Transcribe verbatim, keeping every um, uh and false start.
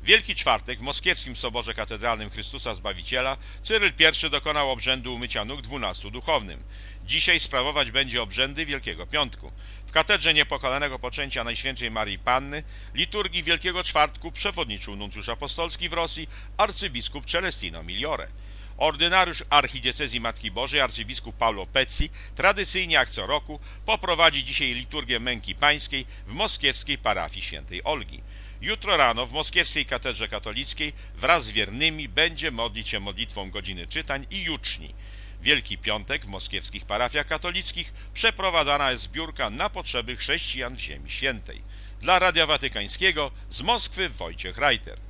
Wielki Czwartek w moskiewskim Soborze Katedralnym Chrystusa Zbawiciela Cyryl I dokonał obrzędu umycia nóg dwunastu duchownym. Dzisiaj sprawować będzie obrzędy Wielkiego Piątku. W Katedrze Niepokalanego Poczęcia Najświętszej Maryi Panny liturgii Wielkiego Czwartku przewodniczył nuncjusz apostolski w Rosji arcybiskup Celestino Migliore. Ordynariusz archidiecezji Matki Bożej arcybiskup Paolo Pezzi tradycyjnie jak co roku poprowadzi dzisiaj liturgię Męki Pańskiej w moskiewskiej parafii świętej Olgi. Jutro rano w moskiewskiej katedrze katolickiej wraz z wiernymi będzie modlić się modlitwą godziny czytań i juczni. Wielki Piątek w moskiewskich parafiach katolickich przeprowadzana jest zbiórka na potrzeby chrześcijan w Ziemi Świętej. Dla Radia Watykańskiego z Moskwy Wojciech Reiter.